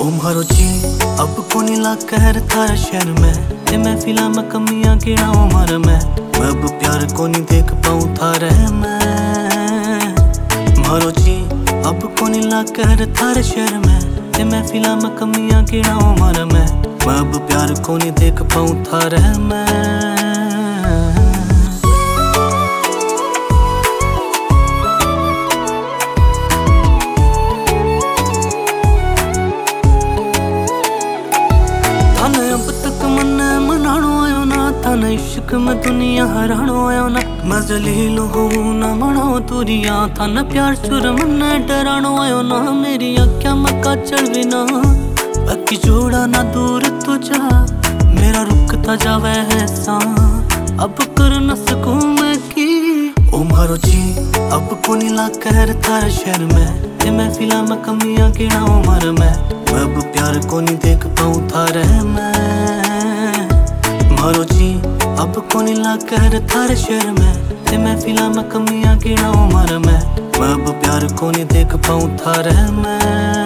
मारो जी अब कोनी ला कहर थारा शहर में ते मैं फिलहाल में कमियां गिना उम्र में मैं अब प्यार को नहीं देख पाऊं थारे में। मारो जी अब कोनी ला कहर थारा शहर में ते मैं फिलहाल में कमियां गिना उम्र में मैं अब प्यार को नहीं देख पाऊं थारे में। अब तक मन्ने मनाणो आयो ना थाने इश्क में दुनिया हराणो आयो ना मैं जलील हूँ ना मनाओ तुरिया थाने प्यार चुर मन्ने डराणो आयो ना मेरी आँखें में काजल बिना बाकी जोड़ा ना दूर तुझा मेरा रुकता जावे है सा अब कर न सकूं मैं की। ओ मारो जी अब कोनी ला कहर थारा शहर में ते मैं फिलहाल में कमियां गिना उम्र में मैं अब प्यार को नहीं देख पाऊं थारे में। मारो जी अब कोनी ला कहर थारे शहर में ते मैं फिलहाल में कमियां गिना उम्र में मैं अब प्यार को नहीं देख पाऊं थारे में।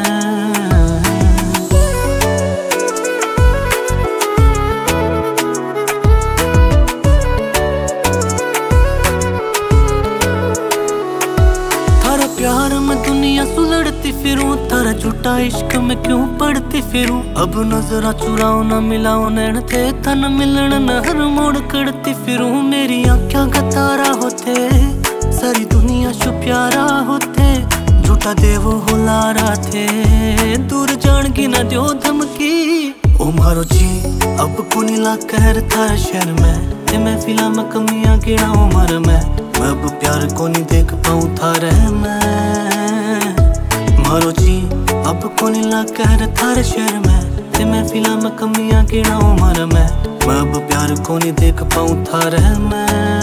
प्यार में दुनिया सुलड़ती फिरूं तारा झूठा इश्क में क्यों पड़ती फिरूं अब नजरा चुराओ ना मिलाओ नैन थे तन मिलन न हर मोड़ करती फिरूं मेरी आँखें का तारा होते सारी दुनिया शु प्यारा होते झूठा देवो हो लारा थे दूर जान की ना दो धमकी। ओ मारो जी अब कोनी ला कहर थारा शहर में ते मैं फिलहाल में कमियां गिना उम्र में मैं अब प्यार को नहीं देख पाऊं थारे में। मारो जी अब कोनी ला कहर थारे शहर में ते मैं फिलहाल में कमियां गिना उम्र में मैं अब प्यार को नहीं देख पाऊं थारे में।